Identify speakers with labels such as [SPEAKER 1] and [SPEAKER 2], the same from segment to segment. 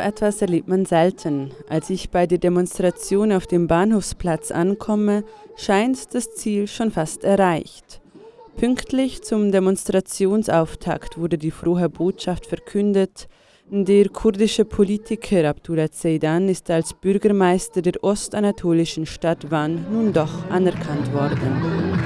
[SPEAKER 1] etwas erlebt man selten. Als ich bei der Demonstration auf dem Bahnhofsplatz ankomme, scheint das Ziel schon fast erreicht. Pünktlich zum Demonstrationsauftakt wurde die frohe Botschaft verkündet: Der kurdische Politiker Abdullah Zeidan ist als Bürgermeister der ostanatolischen Stadt Van nun doch anerkannt worden.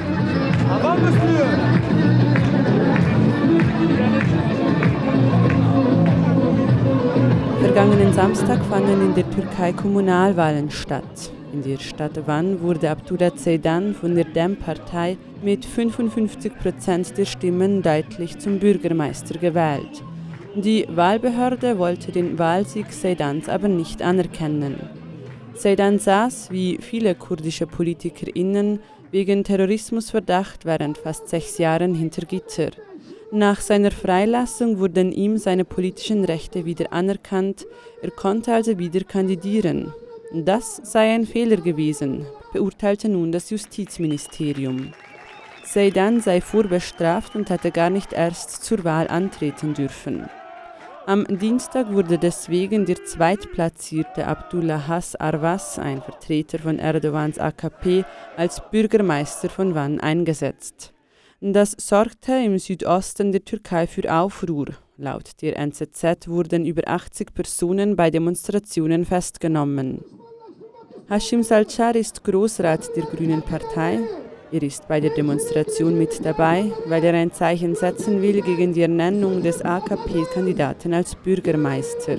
[SPEAKER 1] Vergangenen Samstag fanden in der Türkei Kommunalwahlen statt. In der Stadt Van wurde Abdullah Zeidan von der DEM-Partei mit 55% der Stimmen deutlich zum Bürgermeister gewählt. Die Wahlbehörde wollte den Wahlsieg Zeydans aber nicht anerkennen. Zeidan saß, wie viele kurdische PolitikerInnen, wegen Terrorismusverdacht während fast 6 Jahren hinter Gitter. Nach seiner Freilassung wurden ihm seine politischen Rechte wieder anerkannt, er konnte also wieder kandidieren. Das sei ein Fehler gewesen, beurteilte nun das Justizministerium. Zeidan sei vorbestraft und hätte gar nicht erst zur Wahl antreten dürfen. Am Dienstag wurde deswegen der zweitplatzierte Abdullah Has Arvas, ein Vertreter von Erdogans AKP, als Bürgermeister von Van eingesetzt. Das sorgte im Südosten der Türkei für Aufruhr. Laut der NZZ wurden über 80 Personen bei Demonstrationen festgenommen. Hashim Salcar ist Großrat der Grünen Partei. Er ist bei der Demonstration mit dabei, weil er ein Zeichen setzen will gegen die Ernennung des AKP-Kandidaten als Bürgermeister.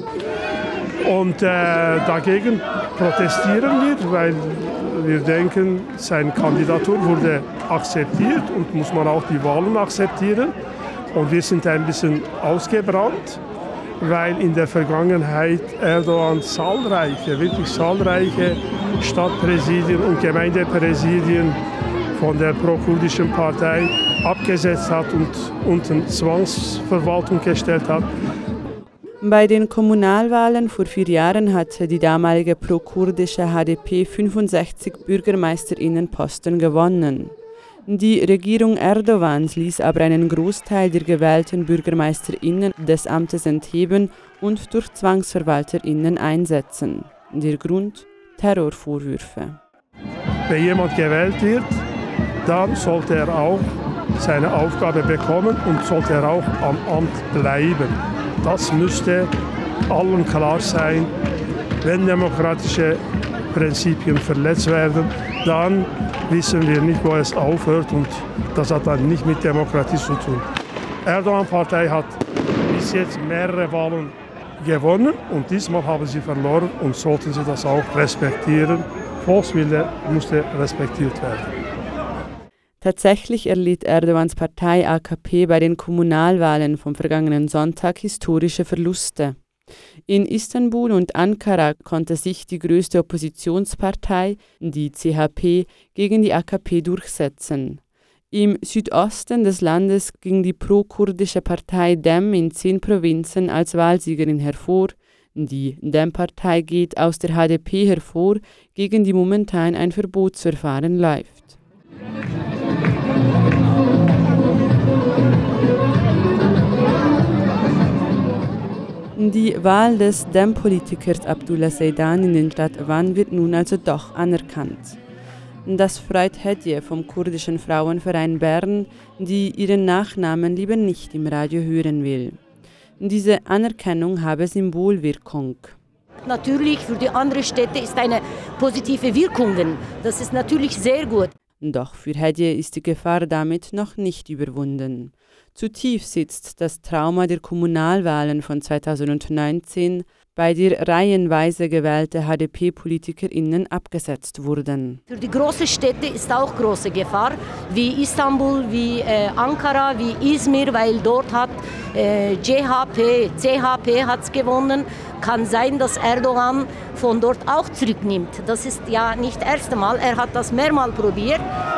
[SPEAKER 2] Und dagegen protestieren wir, weil wir denken, seine Kandidatur wurde akzeptiert und muss man auch die Wahlen akzeptieren. Und wir sind ein bisschen ausgebrannt, weil in der Vergangenheit Erdogan wirklich zahlreiche Stadtpräsidien und Gemeindepräsidien von der pro-kurdischen Partei abgesetzt hat und unter Zwangsverwaltung gestellt hat.
[SPEAKER 1] Bei den Kommunalwahlen vor 4 Jahren hatte die damalige pro-kurdische HDP 65 BürgermeisterInnenposten gewonnen. Die Regierung Erdogans ließ aber einen Großteil der gewählten BürgermeisterInnen des Amtes entheben und durch ZwangsverwalterInnen einsetzen. Der Grund: Terrorvorwürfe.
[SPEAKER 2] Wenn jemand gewählt wird, dann sollte er auch seine Aufgabe bekommen und sollte er auch am Amt bleiben. Das müsste allen klar sein. Wenn demokratische Prinzipien verletzt werden, dann wissen wir nicht, wo es aufhört, und das hat dann nicht mit Demokratie zu tun. Erdogan-Partei hat bis jetzt mehrere Wahlen gewonnen und diesmal haben sie verloren und sollten sie das auch respektieren. Volkswille musste respektiert werden.
[SPEAKER 1] Tatsächlich erlitt Erdogans Partei AKP bei den Kommunalwahlen vom vergangenen Sonntag historische Verluste. In Istanbul und Ankara konnte sich die größte Oppositionspartei, die CHP, gegen die AKP durchsetzen. Im Südosten des Landes ging die pro-kurdische Partei DEM in 10 Provinzen als Wahlsiegerin hervor. Die DEM-Partei geht aus der HDP hervor, gegen die momentan ein Verbotsverfahren läuft. Die Wahl des DEM-Politikers Abdullah Zeidan in den Stadt Van wird nun also doch anerkannt. Das freut Hediye vom kurdischen Frauenverein Bern, die ihren Nachnamen lieber nicht im Radio hören will. Diese Anerkennung habe Symbolwirkung.
[SPEAKER 3] Natürlich für die anderen Städte ist eine positive Wirkung. Das ist natürlich sehr gut.
[SPEAKER 1] Doch für Hediye ist die Gefahr damit noch nicht überwunden. Zu tief sitzt das Trauma der Kommunalwahlen von 2019, bei der reihenweise gewählte HDP-PolitikerInnen abgesetzt wurden.
[SPEAKER 3] Für die großen Städte ist auch große Gefahr, wie Istanbul, wie Ankara, wie Izmir, weil dort hat CHP hat's gewonnen. Kann sein, dass Erdogan von dort auch zurücknimmt. Das ist ja nicht das erste Mal, er hat das mehrmals probiert.